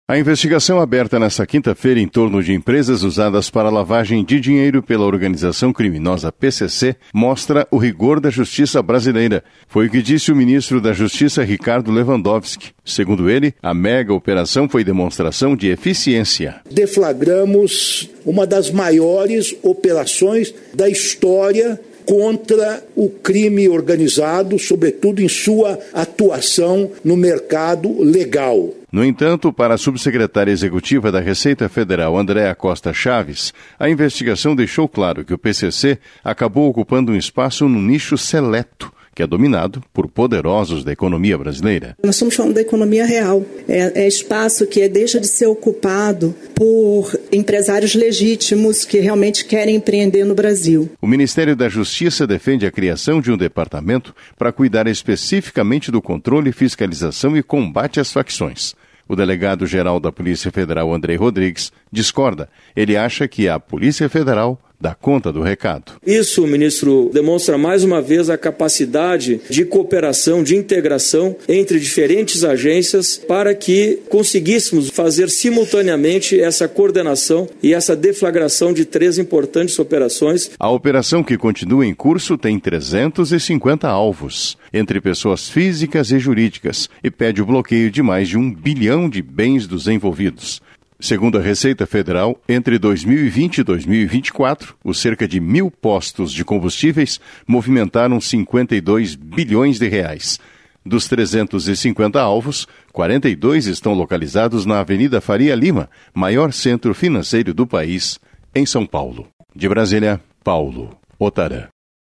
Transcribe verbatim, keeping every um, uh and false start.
A investigação aberta nesta quinta-feira em torno de empresas usadas para lavagem de dinheiro pela organização criminosa P C C mostra o rigor da justiça brasileira. Foi o que disse o ministro da Justiça, Ricardo Lewandowski. Segundo ele, a mega operação foi demonstração de eficiência. Deflagramos uma das maiores operações da história contra o crime organizado, sobretudo em sua atuação no mercado legal. No entanto, para a subsecretária executiva da Receita Federal, Andréa Costa Chaves, a investigação deixou claro que o P C C acabou ocupando um espaço no nicho seleto, que é dominado por poderosos da economia brasileira. Nós estamos falando da economia real. É, é espaço que deixa de ser ocupado por empresários legítimos que realmente querem empreender no Brasil. O Ministério da Justiça defende a criação de um departamento para cuidar especificamente do controle, fiscalização e combate às facções. O delegado-geral da Polícia Federal, Andrei Rodrigues, discorda. Ele acha que a Polícia Federal dá conta do recado. Isso, ministro, demonstra mais uma vez a capacidade de cooperação, de integração entre diferentes agências para que conseguíssemos fazer simultaneamente essa coordenação e essa deflagração de três importantes operações. A operação, que continua em curso, tem trezentos e cinquenta alvos, entre pessoas físicas e jurídicas, e pede o bloqueio de mais de um bilhão de bens dos envolvidos. Segundo a Receita Federal, entre dois mil e vinte e dois mil e vinte e quatro, os cerca de mil postos de combustíveis movimentaram cinquenta e dois bilhões de reais. Dos trezentos e cinquenta alvos, quarenta e dois estão localizados na Avenida Faria Lima, maior centro financeiro do país, em São Paulo. De Brasília, Paulo Otarã.